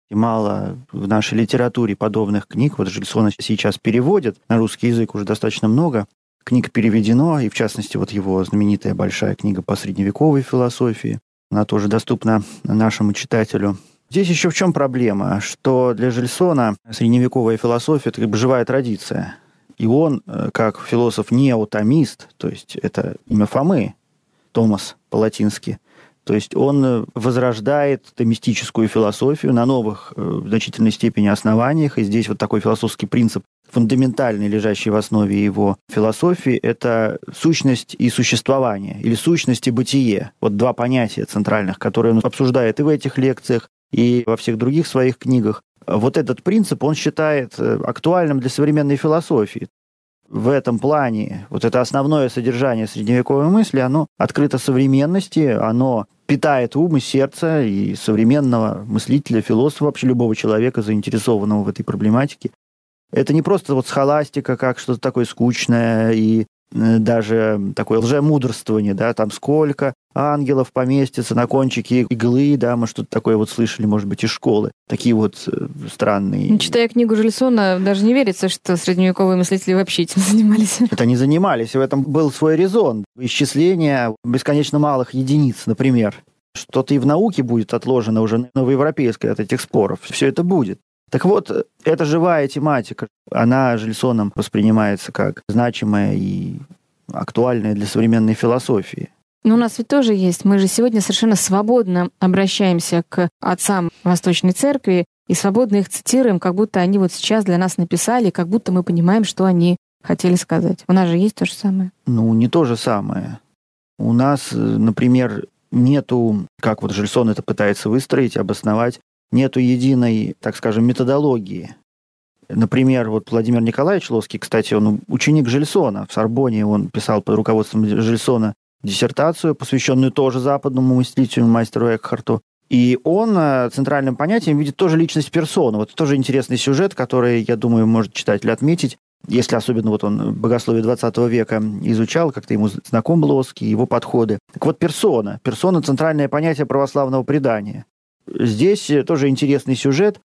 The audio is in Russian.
И мало в нашей литературе подобных книг. Вот Жильсона сейчас переводят на русский язык уже достаточно много. Книга переведена, и в частности вот его знаменитая большая книга по средневековой философии. Она тоже доступна нашему читателю. Здесь еще в чем проблема? Что для Жильсона средневековая философия – это как бы живая традиция. И он, как философ-неотомист, то есть это имя Фомы, Томас по-латински, то есть он возрождает томистическую философию на новых, в значительной степени, основаниях. И здесь вот такой философский принцип, фундаментальный, лежащий в основе его философии, это сущность и существование, или сущность и бытие. Вот два понятия центральных, которые он обсуждает и в этих лекциях, и во всех других своих книгах. Вот этот принцип он считает актуальным для современной философии. В этом плане вот это основное содержание средневековой мысли, оно открыто современности, оно питает ум и сердце и современного мыслителя, философа, вообще любого человека, заинтересованного в этой проблематике. Это не просто вот схоластика, как что-то такое скучное и даже такое лжемудрствование, да, там сколько ангелов поместится на кончике иглы, да, мы что-то такое вот слышали, может быть, из школы. Такие вот странные... Читая книгу Жильсона, даже не верится, что средневековые мыслители вообще этим занимались. Это они занимались, в этом был свой резон. Исчисление бесконечно малых единиц, например. Что-то и в науке будет отложено уже новоевропейское от этих споров. Все это будет. Так вот, эта живая тематика, она Жильсоном воспринимается как значимая и актуальная для современной философии. Но у нас ведь тоже есть. Мы же сегодня совершенно свободно обращаемся к отцам Восточной Церкви и свободно их цитируем, как будто они вот сейчас для нас написали, как будто мы понимаем, что они хотели сказать. У нас же есть то же самое. Ну, не то же самое. У нас, например, нету, как вот Жильсон это пытается выстроить, обосновать, нету единой, так скажем, методологии. Например, вот Владимир Николаевич Лоский, кстати, он ученик Жильсона. В Сорбонне он писал под руководством Жильсона диссертацию, посвященную тоже западному мыслителю, мастеру Экхарту. И он центральным понятием видит тоже личность персоны. Вот тоже интересный сюжет, который, я думаю, может читатель отметить, если особенно вот он богословие 20 века изучал, как-то ему знаком Лоский, его подходы. Так вот, персона. Персона – центральное понятие православного предания. Здесь тоже интересный сюжет.